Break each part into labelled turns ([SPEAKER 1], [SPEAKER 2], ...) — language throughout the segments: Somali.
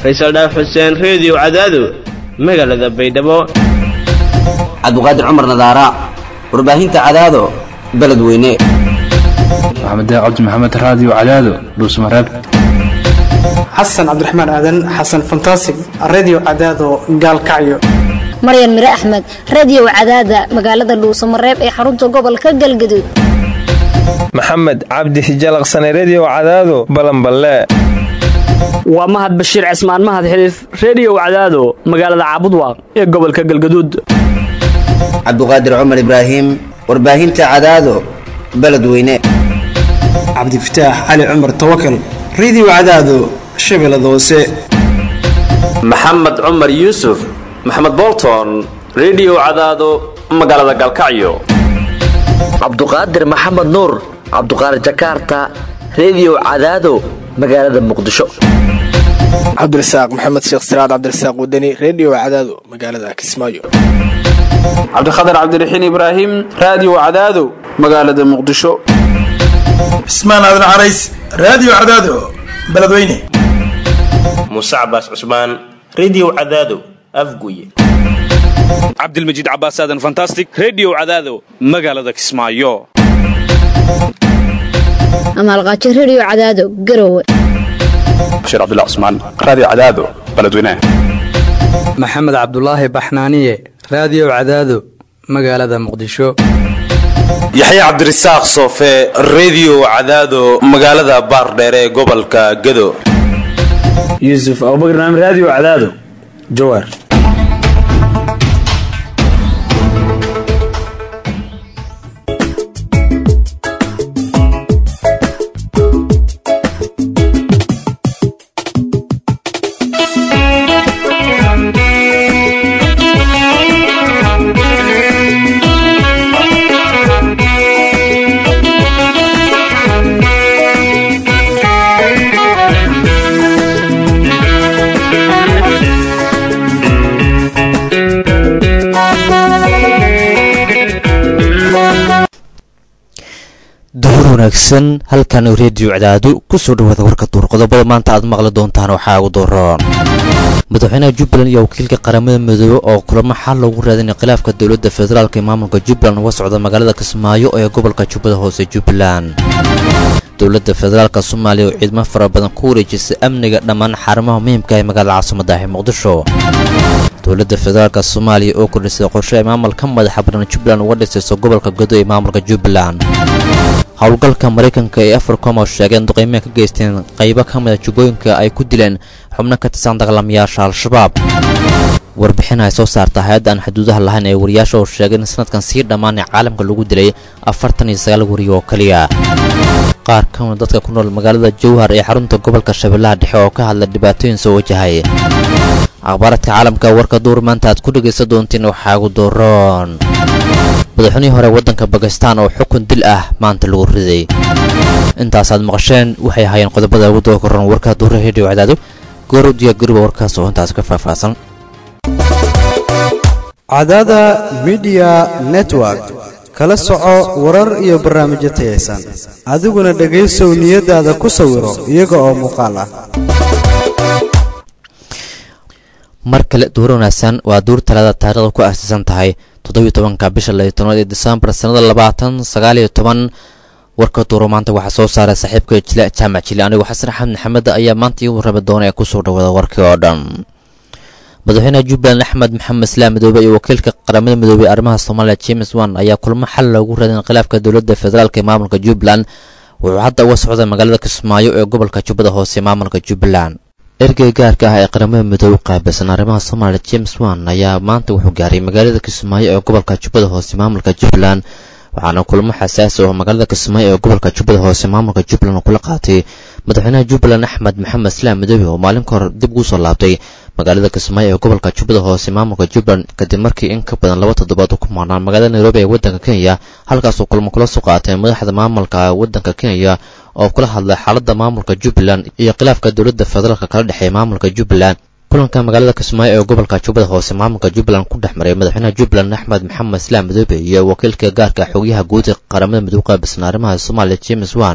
[SPEAKER 1] Faysal Dhaaf Xuseen Radio Cadaado magaalada Baydhabo
[SPEAKER 2] Cabduqaadir Cumar Nadaara warbaahinta Cadaado beledweyne
[SPEAKER 3] Maxamed Cabdi Maxamed Radio Cadaado Dhuusamareeb
[SPEAKER 4] Xasan Cabdiraxmaan Aadan Xasan Fantastic Radio Cadaado Gaalkacyo
[SPEAKER 5] Maryan Mire Axmed Radio Cadaada magaalada Dhuusamareeb ee xarunta gobolka Galgaduud
[SPEAKER 6] Maxamed Cabdi Hijalaqsane Radio Cadaado Balanballe
[SPEAKER 7] waa Mahad Bashiir Cismaan Mahad Xiliif Radio Cadaado magaalada Caabudwaaq ee gobolka Galgaduud
[SPEAKER 2] Cabduqaadir Cumar Ibraahim warbaahinta Cadaado beledweyne
[SPEAKER 4] Cabdi Fataax Ali Cumar Tawakkal Radio Cadaado Shabeellada Hoose
[SPEAKER 8] Maxamed Cumar Yuusuf Maxamed Bolton Radio Cadaado magaalada Galkacyo
[SPEAKER 9] Cabduqaadir Maxamed Nuur Cabduqaadir Jakarta Radio Cadaado magaalada Muqdisho
[SPEAKER 10] Cabdirasaaq Maxamed Sheekh Siraad Cabdirasaaq Wadani Radio Cadaado magaalada Kismaayo
[SPEAKER 11] Cabdiqaadir Cabdiraxiin Ibraahim Radio Cadaado magaalada Muqdisho
[SPEAKER 12] Ismaan Aadan Carays Radio Cadaado beledweyne
[SPEAKER 13] Musa Abbas Usman Radio Cadaado Afguye
[SPEAKER 14] Cabdilmajiid Cabbaas Aadan Fantastic Radio Cadaado magaalada Kismaayo
[SPEAKER 5] Amal Qaaci Radio Cadaado Garowe
[SPEAKER 3] Bashir Abdullah Usman Radio Cadaado beledweyne
[SPEAKER 15] Maxamed Cabdullaahi Baxnaaniye Radio Cadaado magaalada Muqdisho
[SPEAKER 13] Yaxya Cabdirasaaq Soofe Radio Cadaado magaalada Baardheere ee gobolka Gado
[SPEAKER 16] Yusuf Abubakar Radio Cadaado Jowhar
[SPEAKER 17] wanaagsan halkan Radio Cadaado ku soo dhawaada warka duur qodobada maanta aad maqli doontaan waxa ugu dooran madaxweynaha Jubbaland iyo wakiilka qaramada Midowday oo kulamo xal loogu raadinay khilaafka dawladda federaalka ee maamulka Jubbaland oo socda magaalada Kismaayo ee gobolka Jubbada Hoose Jubbaland dawladda federaalka Soomaaliya oo ciidamo fara badan ku wareejisay amniga dhammaan xarumaha muhiimka ah ee magaalada caasimadda ah Muqdisho dawladda federaalka Soomaaliya oo kordhisay qorshe maamulka madaxa bannaan Jubbaland uga dhisay gobolka Gado ee maamulka Jubbaland hawlgalka Mareykanka ee Africom oo sheegay in duqeymo ka geysteen qaybo ka mid ah Jubbooyinka ay ku dileen xubno ka tirsan dagaalamayaasha Al-Shabaab warbixin ay soo saartay hay'adda xuduudaha lahayn ee wariyaasha oo sheegay in sanadkan sii dhammaan caalamka lagu dilay 49 wariyo oo kaliya qaar ka mid dadka ku nool magaalada Jowhar ee xarunta gobolka Shabeellaha Dhexe oo ka hadlay dhibaatooyin soo wajahay akhbaaradka caalamka warka duur maanta aad ku dhageysan doontiin waxa ugu dooran madaxweynihii hore waddanka Pakistan oo xukun dil ah maanta lagu riday intaas aad maqasheen waxay hayeen qodobada ugu dooran warka duur Radio Cadaado goor diya gurba warkaas oo intaas ka faahfaahsan
[SPEAKER 18] Cadaada Media Network kala soco warar iyo barnaamijyo tayeysan adiguna dhageyso niyadaada ku sawiro iyaga oo muuqaal ah
[SPEAKER 17] markale duur wanaagsan waa duur talada taariikhda ku aasaasan tahay 17 bisha 12 ee December sanada 2019 warka duur maanta waxa soo saaray saaxiibka Jila Jaamac Jili anigu Xasan Axmed Maxamed ayaa maanta igu warraba doonaya ku soo dhawaada warkii oo dhan madaxweynaha Jubbaland Axmed Maxamed Islaam Madoobe iyo wakiilka qaramada Midowday arrimaha Soomaaliya James Wan ayaa kulmo xal loogu raadin khilaafka dawladda federaalka ee maamulka Jubbaland wuxuu hadda uga socday magaalada Kismaayo ee gobolka Jubbada Hoose maamulka Jubbaland ergey gaarka ah ee qaramada Midowday qaabilsan arrimaha Soomaaliya James Wan ayaa maanta wuxuu gaaray magaalada Kismaayo ee gobolka Jubbada Hoose maamulka Jubbaland waxaana kulmo xasaasi ah magaalada Kismaayo ee gobolka Jubbada Hoose maamulka Jubbaland kula qaatay madaxweynaha Jubbaland Axmed Maxamed Islaam Madoobe oo maalin ka hor dib ugu soo laabtay magaalada Kismaayo ee gobolka Jubbada Hoose maamulka Jubbaland kadib markii in ka badan 2 toddobaad ku maarnaan magaalada Nairobi ee waddanka Kenya halkaas oo kulmo kula soo qaatay madaxda maamulka waddanka Kenya oo kula hadlay xaaladda maamulka Jubbaland iyo khilaafka dawladda federaalka kala dhaxeeya maamulka Jubbaland kulanka magaalada Kismaayo ee gobolka Jubbada Hoose maamulka Jubbaland ku dhaxmaray madaxweynaha Jubbaland Axmed Maxamed Islaam Madoobe iyo wakiilka gaarka xogayaha guud ee qaramada Midowday qaabilsan arrimaha Soomaaliya James Wan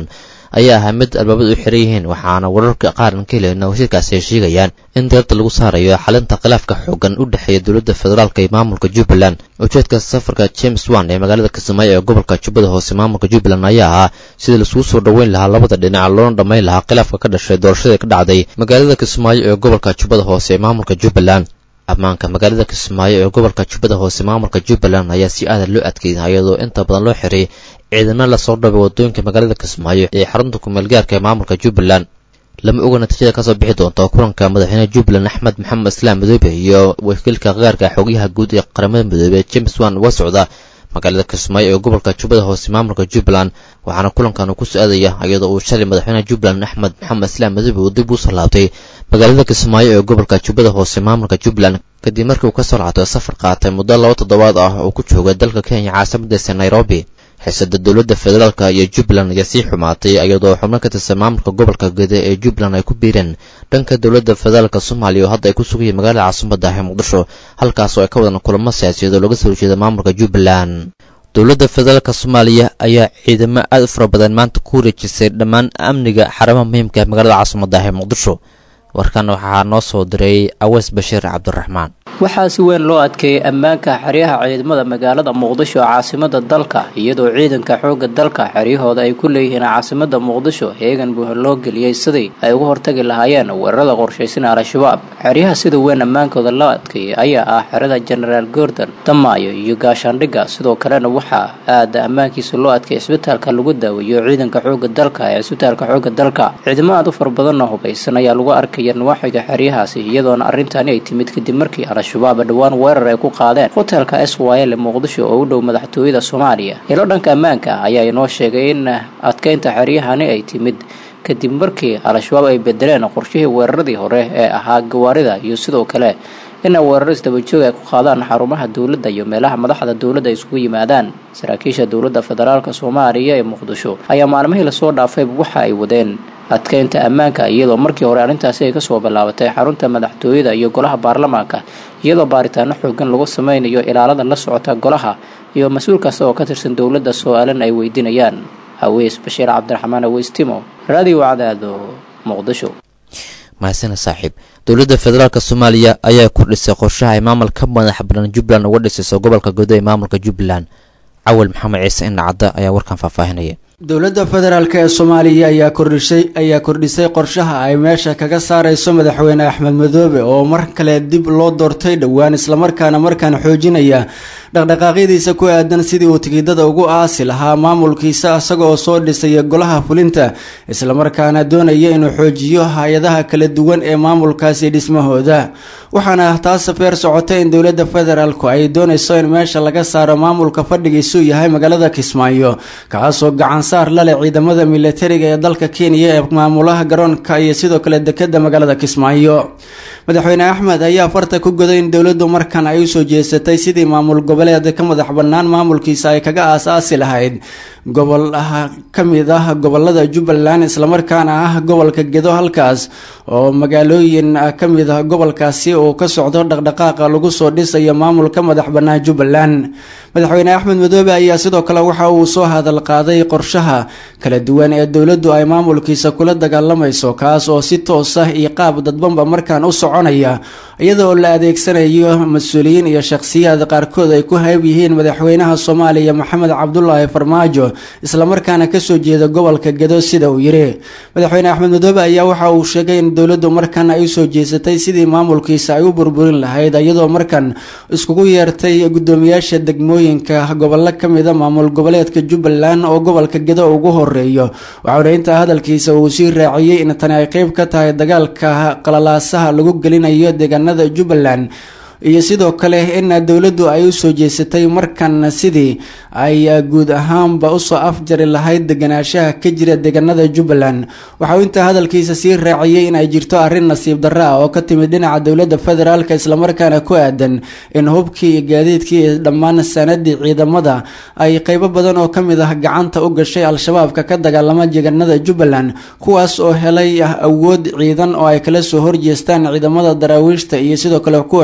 [SPEAKER 17] ayaa ahaa mid albaabada u xiran yihiin waxaana wararka qaaran ka heleyna wasiirkaasi ay sheegayaan in diirada lagu saarayo xalinta khilaafka xoogan u dhexeeya dowladda federaalka iyo maamulka jubbaland ujeedka safarka james wan ee magaalada kismaayo ee gobolka jubbada hoose maamulka jubbaland ayaa ahaa sidii laisugu soo dhoweyn lahaa labada dhinac loona dhammayn lahaa khilaafka ka dhashay doorashadii ka dhacday magaalada kismaayo ee gobolka jubbada hoose ee maamulka jubbaland ammaanka magaalada kismaayo ee gobolka jubbada hoose maamulka jubbaland ayaa si aadan loo adkeeyay iyadoo inta badan loo xiray ciidamo lasoo dhabay wadooyinka magaalada kismaayo ee xarunta ku-meelgaarka ee maamulka jubbaland lama oga natiijada kasoo bixi doonta kulanka madaxweynaha jubbaland axmed maxamed islaam madoobe iyo wakiilka qaarka xogyaha guud ee qaramada midoobe james wan uga socda magaalada kismaayo ee gobolka jubbada hoose maamulka jubbaland waxaana kulankan uu ku socdaya iyadoo uu shalay madaxweynaha jubbaland axmed maxamed islaam madoobe uu dib u soo laabtay magaalada kismaayo ee gobolka jubbada hoose maamulka jubbaland kadib markii uu ka soo laabtay safar qaatay muddo 2 toddobaad ah oo ku jooga dalka Kenya caasimadiisa Nairobi xiisada dowladda federaalka iyo Jubbaland ayaa sii xumaatay iyadoo xubno ka tirsan maamulka gobolka Gedo ee Jubbaland ay ku biireen dhanka dowladda federaalka Soomaaliya oo hadda ay ku sugayeen magaalada caasimadda ah Muqdisho halkaas oo ay ka wadaan kulamo siyaasadeed oo laga soo jeedo maamulka Jubbaland dowladda federaalka Soomaaliya ayaa ciidamo aad u fara badan maanta ku wareejisay dhammaan amniga xarumaha muhiimka ah magaalada caasimadda ah Muqdisho warkan waxaa noo soo diray Awees Bashiir Cabdiraxmaan
[SPEAKER 19] waxaa si weyn loo adkeeyay ammaanka xeryaha ciidamada magaalada Muqdisho caasimada dalka iyadoo ciidanka xoogga dalka xeryahooda ay ku leeyihiin caasimada Muqdisho heegan buu loo geliyay sidii ay uga hortagi lahaayeen weerarada qorshaysan al-shabaab xeryaha sida weyn ammaankooda loo adkeeyay ayaa ah xerada General Gordon Damaayo iyo Gaashaandhiga sidoo kalena waxaa aad ammaankiisa loo adkeeyay isbitaalka lagu daaweeyo ciidanka xoogga dalka ee isbitaalka xoogga dalka ciidamada u farbadana hubaysan ayaa lagu arkay waaxiga xeryahaasi iyadoona arrintan ay timid kadib markii al-shabaab dhawaan weerar ay ku qaadeen hotelka SYL Muqdisho oo u dhow madaxtooyada Soomaaliya ilo dhanka ammaanka ayaa inoo sheegay in adkeynta xeryahani ay timid kadib markii al-shabaab ay bedeleen qorshihii weeraradii hore ee ahaa gawaarida iyo sidoo kale in weerar isdaba joog ay ku qaadaan xarumaha dawladda iyo meelaha madaxda dawladda ay isugu yimaadaan saraakiisha dawladda federaalka Soomaaliya ee Muqdisho ayaa maalmihii la soo dhaafay waxa ay wadeen adkeynta ammaanka iyadoo markii hore arrintaasi ay ka soo bilaabatay xarunta madaxtooyada iyo golaha baarlamaanka iyadoo baaritaano xooggan lagu sameynayo ilaalada la socota golaha iyo mas'uul kasta oo ka tirsan dawladda su'aalan ay weydiinayaan Awees Bashiir Cabdiraxmaan Aweestimo Radio Cadaado Muqdisho
[SPEAKER 17] mahadsan saaxiib dowladda federaalka Soomaaliya ayaa ku dhisay qorshaha ay maamulka madax bannaan Jubbaland uga dhisay gobolka Gedo ee maamulka Jubbaland awal maxamed ciise indhacada ayaa warkan faahfaahinaya
[SPEAKER 20] dowladda federaalka ee Soomaaliya ayaa kordhisay qorshaha ay meesha kaga saarayso madaxweyne Axmed Madoobe oo mar kale dib loo doortay dhawaan isla markaan xoojinaya dhaqdhaqaaqyadiisa ku aadan sidii uu tigidada ugu aasi lahaa maamulkiisa isaga oo soo dhisay golaha fulinta isla markaana doonaya inuu xoojiyo hay'adaha kala duwan ee maamulkaasi dhismahooda waxaana taas feer socotay in dowladda federaalku ay doonayso in meesha laga saaro maamulka fadhigiisu yahay magaalada Kismaayo kaasoo gacan saar la leh ciidamada militariga ee dalka Kenya ee maamulaha garoonka iyo sidoo kale dekedda magaalada Kismaayo madaxweyne Axmed ayaa farta ku goday in dowladdu markan ay u soo jeesatay sidii maamul goboleed ka madax bannaan maamulkiisa ay kaga aasaasi lahayd gobol kamid ah gobolada Jubbaland isla markaana ah gobolka Gedo halkaas oo magaalooyin kamid ah gobolkaasi oo ka socdo dhaqdhaqaaqa lagu soo dhisayo maamulka madax bannaan Jubbaland madaxweyne Axmed Madoobe ayaa sidoo kale waxa uu soo hadal qaaday qorshaha kala duwan ee dowladdu ay maamulkiisa kula dagaalamayso kaas oo si toos ah iyo qaab dadbanba markaan u soconaya iyadoo la adeegsanayo mas'uuliyiin iyo shakhsiyaad qaarkood ay ku hayb yihiin madaxweynaha Soomaaliya Maxamed Cabdullaahi Farmaajo isla markaana ka soo jeeda gobolka Gedo sida uu yiri madaxweyne Axmed Madoobe ayaa waxa uu sheegay in dowladdu markan ay soo jeesatay sidii maamulkiisa ay u burburin lahayd iyadoo markan iskugu yeertay gudoomiyaasha degmooyinka gobolka kamid ah maamul goboleedka Jubbaland oo gobolka Gedo ugu horeeyo waxa inta hadalkiisa uu sii raaciyay in tan ay qayb ka tahay dagaalka qalalaasaha lagu gelinayo deegaanada Jubbaland iyo sidoo kale in dawladdu ay u soo jeesatay markan sidii ay guud ahaanba u soo afjari lahayd deganaanshaha ka jira deegaanada Jubbaland waxa uu inta hadalkiisa sii raaciyay in ay jirto arrin nasiib darro ah oo ka timid dhinaca dowladda federaalka isla markaana ku aadan in hubkii iyo gaadiidkii dhammaan sanadii ciidamada ay qaybo badan oo kamid ah gacanta u gashay al-shabaabka ka dagaalama deegaanada Jubbaland kuwaas oo helay awood ciidan oo ay kala soo horjeestaan ciidamada daraawiishta iyo sidoo kale kuwa xoogga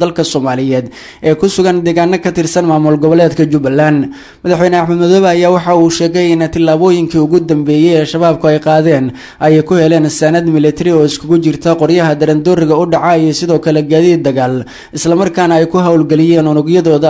[SPEAKER 20] dalka soomaaliyeed ee ku sugan deegaano ka tirsan maamul goboleedka jubbaland. madaxweyne axmed madoobe ayaa waxa uu sheegay in tillaabooyinkii ugu dambeeyey ee shabaabku ay qaadeen ay ku heleen saanad militari oo iskugu jirta qoryaha darandooriga u dhaca iyo sidoo kale gaadiid dagaal, islamarkaana ay ku howlgeliyeen unugyadooda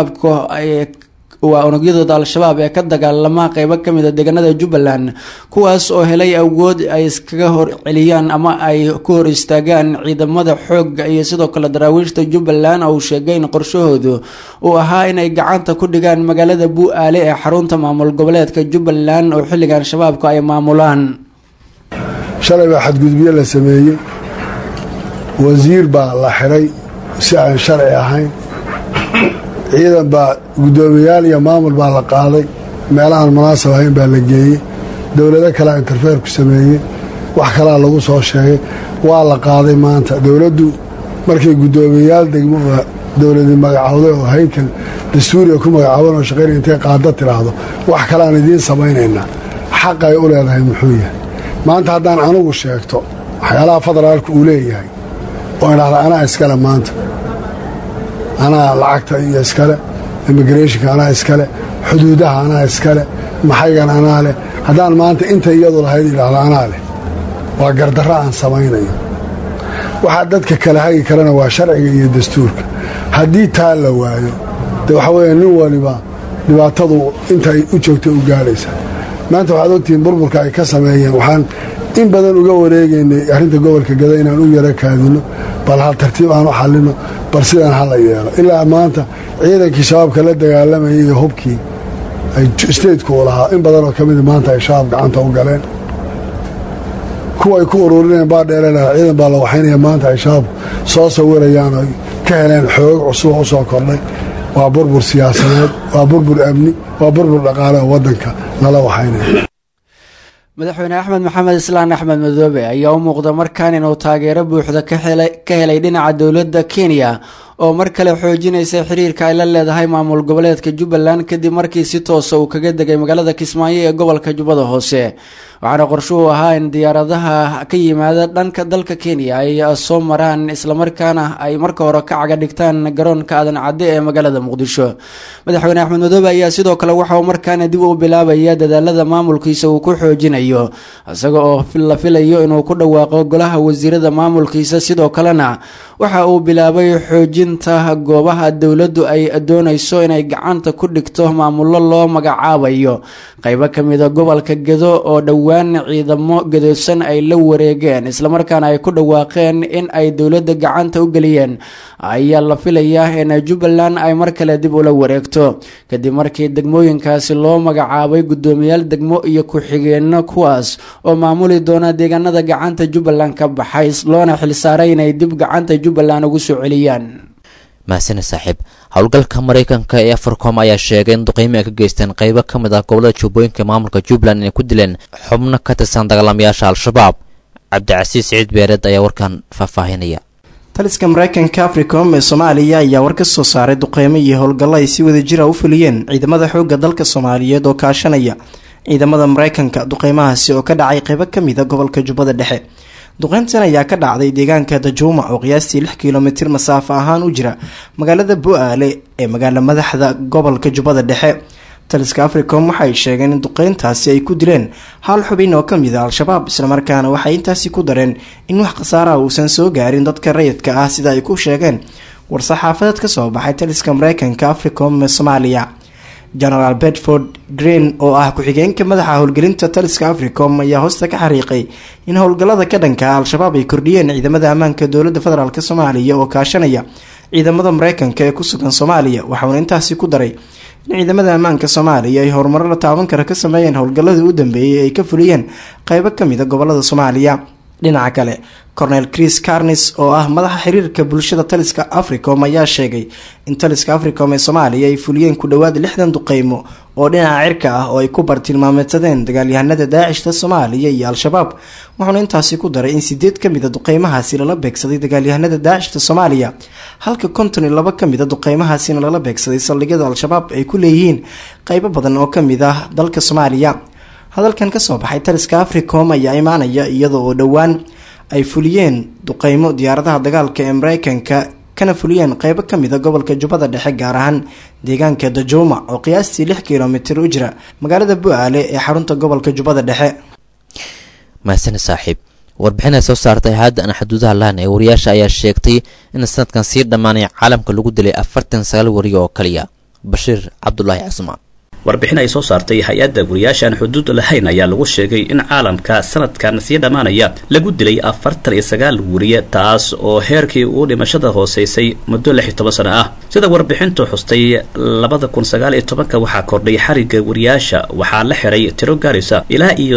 [SPEAKER 20] al-shabaab ee ka dagaalama qeybo kamid a deegaanada jubbaland, kuwaas oo helay awood ay iskaga hor celiyaan ama ay ku hor istaagaan ciidamada xoogga iyo sidoo kale daraawiishta jubbaland. oo uu sheegay in qorshahoodu uu ahaa inay gacanta ku dhigaan magaalada bu-aale ee xarunta maamul goboleedka jubbaland oo xilligan shabaabku ay maamulaan.
[SPEAKER 21] shalay baa xadgudubyo la sameeyey, wasiir baa la xiray si aan sharci ahayn, ciidan baa guddoomiyaal iyo maamul baa la qaaday, meelahaan munaasab ahayn baa la geeyey, dowlado kalea interfeer ku sameeyey, wax kalaa lagu soo sheegay, waa la qaaday. maanta dowladdu markay guddoomiyayaal degmo oo dowladi magacowday oo haykal dastuuriga ku magacaaban oo shaqayn intay qaada tiraahdo wax kaleaan idiin samaynaynaa, xaq ay u leedahay muxuu yahay? maanta haddaan anugu sheegto waxyaalaha federaalku uu leeyahay oo idhaahda anaa iskale, maanta anaa lacagta iyo iskale, immigrationka anaa iskale, xuduudaha anaa iskale, maxaygan anaa leh, haddaan maanta inta iyadu lahayd idhaahda anaa leh, waa gardarro aan samaynayo. waxaa dadka kale hagi karana waa sharciga iyo dastuurka. haddii taa la waayo de waxa weeye nin waliba dhibaatadu intay u joogtay u gaadhaysa. maanta waxaad ogtihiin burburka ay ka sameeyeen, waxaan in badan uga wareegaynay arrinta gobolka gada inaan u yaro kaadino, bal hal tartiib aan u xallino, bal sidaan hala yeelo. ilaa maanta ciidankii shabaabka la dagaalamayay iyo hubkii ay stateku u lahaa in badanoo ka mida maanta ay shabaab gacanta u galeen. kuwa ay ku ururinayeen baa dheereen ciidan baa la waxaynaya, maanta ay shabaabku soo sawirayaan oo ka heleen xoog cusub u soo kordhay. waa burbur siyaasadeed, waa burbur amni, waa burbur dhaqaale oo waddanka nala waxaynaya.
[SPEAKER 20] madaxweyne axmed maxamed islaan axmed madoobe ayaa u muuqda markaan inuu taageero buuxda ka helay dhinaca dowladda kenya oo mar kale xoojinaysa xiriirka ay la leedahay maamul goboleedka jubbaland kadib markii si toosa uu kaga degay magaalada kismaayo ee gobolka jubbada hoose. waxaana qorshuhu ahaa in diyaaradaha ka yimaada dhanka dalka kenya ay soo maraan islamarkaana ay marka hore ka caga dhigtaan garoonka aadan cadde ee magaalada muqdisho. madaxweyne axmed madoobe ayaa sidoo kale waxauu markaana dib u bilaabaya dadaalada maamulkiisa uu ku xoojinayo, isaga oo la filayo inuu ku dhawaaqo golaha wasiirada maamulkiisa. sidoo kalena waxa uu bilaabay xoojinta goobaha dowladdu ay doonayso inay gacanta ku dhigto maamullo loo magacaabayo qaybo kamida gobolka gedo oo dhowaan ciidamo gadoodsan ay la wareegeen islamarkaana ay ku dhawaaqeen in ay dowladda gacanta u geliyeen. ayaa la filayaa in jubbaland ay mar kale dib ula wareegto kadib markii degmooyinkaasi loo magacaabay guddoomiyaal degmo iyo ku-xigeenno kuwaas oo maamuli doona deegaanada gacanta jubbaland ka baxay, loona xilsaaray inay dib gacanta jubbaland ugu soo celiyaan.
[SPEAKER 17] mahasane saaxiib. howlgalka maraykanka ee afarcom ayaa sheegay in duqeymo ay ka geysteen qeybo ka mid ah gobolada jubbooyinka maamulka jubbaland inay ku dileen xubno ka tirsan dagaalamayaasha al-shabaab. cabdicasiis ciid beereed ayaa warkan faahfaahinaya.
[SPEAKER 22] taliska maraykanka africom ee soomaaliya ayaa war ka soo saaray duqeymo iyo howlgallo ay si wada jira u fuliyeen ciidamada xoogga dalka soomaaliyeed oo kaashanaya ciidamada maraykanka. duqeymahaasi oo ka dhacay qeybo kamid a gobolka jubbada dhexe. duqeyntan ayaa ka dhacday deegaanka dajuuma oo qiyaastii 6 kilomitir masaafo ahaan u jira magaalada bu-aale ee magaala madaxda gobolka jubbada dhexe. taliska africom waxay sheegeen in duqeyntaasi ay ku dileen hal xubin oo kamid a al-shabaab, islamarkaana waxay intaasi ku dareen in wax khasaaraha uusan soo gaarin dadka rayidka ah sida ay ku sheegeen war-saxaafadeed ka soo baxay taliska maraykanka africom ee soomaaliya. genaraal bedford green oo ah ku-xigeenka madaxa howlgelinta taliska africom ayaa hoosta ka xariiqay in howlgallada ka dhanka al-shabaab ay kordhiyeen ciidamada ammaanka dowladda federaalk soomaaliya oo kaashanaya ciidamada maraykanka ee ku sugan soomaaliya. waxauna intaasi ku daray in ciidamada ammaanka soomaaliya ay horumaro la taaban kara ka sameeyeen howlgalladii u dambeeyay ay ka fuliyeen qeybo kamid a gobolada soomaaliya. dhinaca kale cornel chris carnis oo ah madaxa xiriirka bulshada taliska africom ayaa sheegay in taliska africom ee soomaaliya ay fuliyeen ku dhowaad 60 duqeymo oo dhinaca cirka ah oo ay ku bartilmaameedsadeen dagaalyahanada daacishta soomaaliya iyo al-shabaab. wuxuuna intaasi ku daray in 8 kamid a duqeymahaasi lala beegsaday dagaalyahanada daacishta soomaaliya, halka 52 kamid a duqeymahaasina lala beegsaday saldhigyada al-shabaab ay ku leeyihiin qeybo badan oo kamid ah dalka soomaaliya. hadalkan kasoo baxay taliska africom ayaa imaanaya iyadoo oo dhowaan ay fuliyeen duqeymo diyaaradaha dagaalka ee maraykanka kana fuliyeen qeybo ka mida gobolka jubbada dhexe gaar ahaan deegaanka dajouma oo qiyaastii 6 kilomitir u jira magaalada bu-aale ee xarunta gobolka jubbada dhexe.
[SPEAKER 17] mahadsanid saaxiib. warbixin ay soo saartay hay'adda aan xuduudaha lahayn ee wariyaasha ayaa sheegtay in sanadkan sii dhammaanay caalamka lagu dilay 49 wariye oo kaliya. bashiir cabdulaahi casmaan.
[SPEAKER 1] warbixin ay soo saartay hay-adda wariyaashaan xuduud lahayn ayaa lagu sheegay in caalamka sanadkan sii dhammaanaya lagu dilay 49 wariye, taas oo heerkii uu dhimashada hooseysay muddo 16 sano ah. sida warbixintu xustay 2019 waxaa kordhay xariga wariyaasha, waxaa la xiray tiro gaaraysa ilaa iyo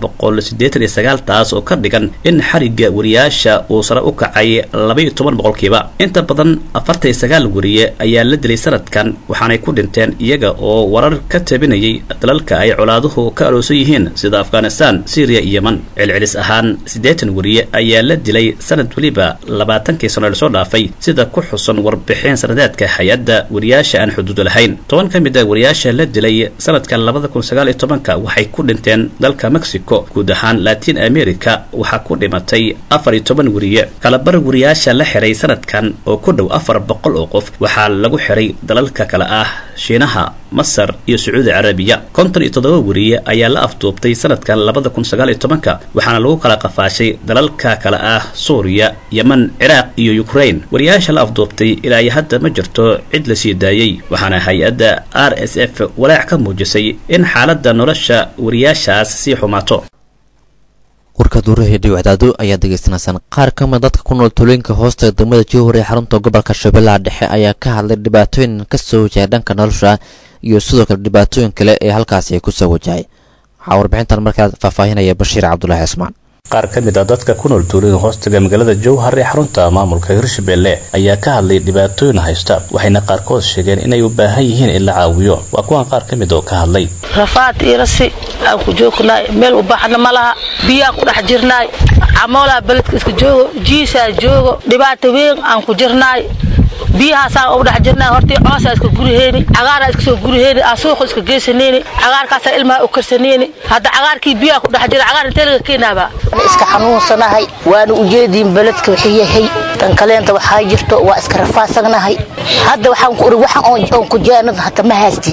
[SPEAKER 1] 389, taas oo ka dhigan in xariga wariyaasha uu sare u kacay 12%. inta badan 49 wariye ayaa la dilay sanadkan, waxaanay ku dhinteen iyaga oo warar ka tabinayay dalalka ay colaaduhu ka aloosan yihiin sida Afghanistan, Syria iyo Yemen. celcelis ahaan 80 wariye ayaa la dilay sanad waliba 20 sano soo dhaafay, sida ku xusan warbixin sanadeedka hay'adda wariyaasha aan xuduud lahayn. 10 ka mid ah wariyaasha la dilay sanadka 2019 waxay ku dhinteen dalka Mexico. guud ahaan Latin America waxaa ku dhimatay 14 wariye. kala bar wariyaasha la xiray sanadkan oo ku dhow 400 oo qof waxaa lagu xiray dalalka kala ah Shiinaha, Masar iyo Sacuudi Carabiya. 57 wariye ayaa la afduubtay sanadkan 2019 waxaana lagu kala qafaashay dalalka kala ah Suuriya, Yemen, Ciraaq iyo Ukraine. wariyaasha la afduubtay ilaa hadda ma jirto cid la sii daayay, waxaana hay'adda RSF walaac ka muujisay in xaaladda nolosha wariyaashaas sii xumaato.
[SPEAKER 17] warka duurahii dhiwacdaado ayaa degeysanaysaan. qaar ka mid dadka ku nool tuulooyinka hoosta degmada Jowhar ee xarunta gobolka Shabeellaha Dhexe ayaa ka hadlay dhibaatooyin ka soo wajahaya dhanka nolosha iyo sidoo kale dhibaatooyin kale ee halkaasi ay ku soo wajahay. waxaa warbixintan markaa faahfaahinaya Bashiir Cabdulaahi Cismaan.
[SPEAKER 1] qaar ka mid ah dadka ku nool tuulooyinka hoostaga magaalada Jowhar ee xarunta maamulka Hirshabelle ayaa ka hadlay dhibaatooyin haysta, waxayna qaarkood sheegeen inay u baahan yihiin in la caawiyo. waa kuwan qaar ka mid oo ka hadlay.
[SPEAKER 6] rafaad irasi aan ku joognay meel u baaxna malaha, biyo ku dhex jirnay, amoola baladka iska joogo, jiisa joogo, dhibaato weyn aan ku jirnay. biyahaas oo dhex jirnaa hortii coosa iska guriheeni, cagaar iska soo guriheeni, suuq iska geesaneeni, cagaarkaas ilmaha u karsaneeni. hadda cagaarkii biyaha ku dhex jira cagaar intee laga keenaaba
[SPEAKER 23] iska xanuunsanahay, waana u jeedin baladka wixii yahay. tan kaleenta waxaa jirto waa iska rafaasagnahay. hadda waxaan ku uri waxaan oo ku jaanad hata ma haysti.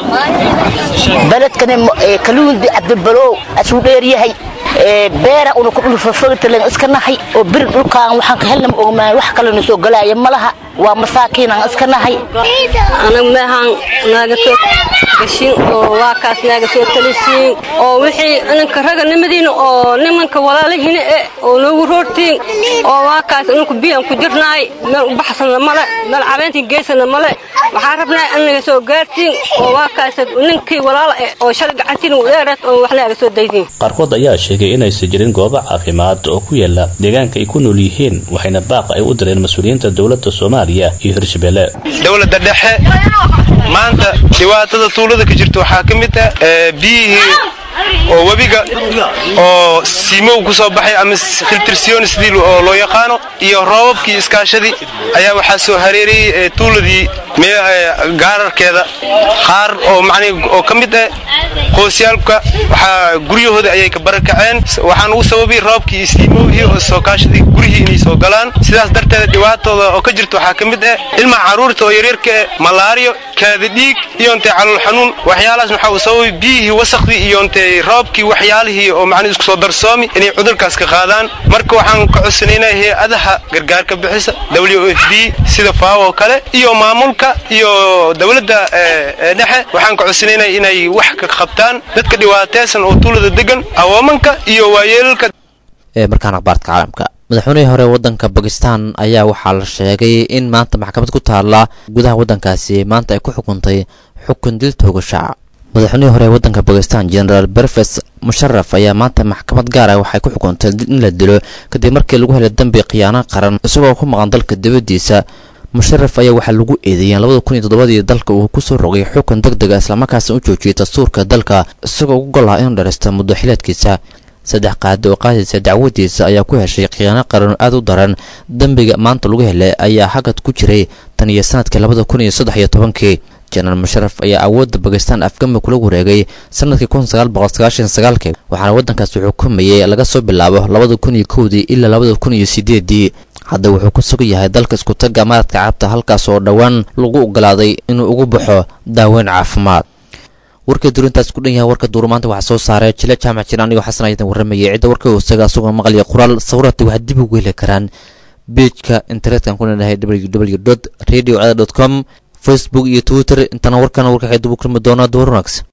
[SPEAKER 23] baladkana kaluundi Cabdibalow asuu dheer yahay. beera uu ku dhulfafagtay iska nahay oo bir dhulkaan waxaan ka helnaa ogmaan wax kale na soo galaya malaha. waa masaakiin aan iska nahay.
[SPEAKER 24] anaga meehan naaga soo gashin oo waa kaas naaga soo talishin oo wixii anka raga nimadiina oo nimanka walaalihiina oo loogu roortiin oo waa kaas anku biyan ku jirnaay meel u baxsan male, meel cabeyntii geesana male. waxaan rabnaa anaga soo gaartiin oo waa kaas ninkii walaal oo shalay gacantiin u dheerat oo wax naaga soo daydin.
[SPEAKER 1] qaarkood ayaa sheegay inaysan jirin goobo caafimaad oo ku yaala deegaanka ay ku nool yihiin, waxayna baaq ay u direen mas'uuliyiinta dowladda Soomaaliya iyo Hirshabelle.
[SPEAKER 25] dowladda dhexe maanta dhibaatada tuulada ka jirto waxaa ka mid ah biyihii oo wabiga oo siimow ku soo baxay ama filtration sidii loo yaqaano iyo roobabkii iskaashadii ayaa waxaa soo hareerayay tuuladii gaararkeeda qaar oo macni oo ka mid ah qoysyaalka waxaa guryahooda ayay ka barakaceen. waxaan ugu sababay roobkii iyo siimowgii oo soo kaashadii gurihii inay soo galaan. sidaas darteed dhibaatooda oo ka jirto waxaa ka mid ah ilmaha caruurta oo yaryarka malaariyo, kaadi dhiig iyo intee calool xanuun. waxyaalahaas waxaa uu sababay biyihii wasakhdii iyo intee roobkii waxyaalihii oo macni isku soo darsoomi inay cudurkaas ka qaadaan. marka waxaan ka codsanaynaa hay'adaha gargaarka bixisa WFP sida FAO kale iyo maamulka iyo dawladda dhexe. waxaan ka codsanaynaa inay wax ka qabtaan dadka dhibaataysan oo tuulada degan, awoomanka iyo waayeelka.
[SPEAKER 17] markaan akhbaarka caalamka. madaxweynihii hore wadanka Pakistan ayaa waxaa la sheegay in maanta maxkamad ku taala gudaha wadankaasi maanta ay ku xukuntay xukun dil toogasho. madaxweynihii hore wadanka Pakistan General Pervez Musharraf ayaa maanta maxkamad gaar ah waxay ku xukuntay in la dilo kadib markii lagu helay dambi khiyaano qaran isagoo ku maqan dalka dibadiisa. Musharraf ayaa waxaa lagu eedeeyay 2007 dalka uu ku soo rogay xukun degdeg ah isla markaasna u joojiyay dastuurka dalka isagoo ugu gol ah inuu dharisto muddo xileedkiisa. saddex qaado oo qaadaysa dacwadiisa ayaa ku heshay khiyaano qaran aad u daran. dambiga maanta lagu helay ayaa xagad ku jiray tan iyo sanadkii 2013. General Musharraf ayaa awoodda Pakistan afgami kula wareegay sanadkii 1999 waxaana wadankaas xukumayay laga soo bilaabo 2001 ilaa 2008. hadda wuxuu ku sugan yahay dalka iskutaga amaadka carabta halkaas oo dhowaan lagu ogolaaday inuu ugu baxo daaweyn caafimaad. warka durintaas ku dhan yahay warka duurumaanta waxaa soo saaray jile jaamac jiraan iyo xasan aydan warramayay cidda warka isaga asagoo maqal iyo qoraal sawirada waxaa dib ugu heli karaan page-ka internetka ku leedahay www.radiocada.com Facebook iyo Twitter intana warkan warka xidib u kulmi doona Doorunax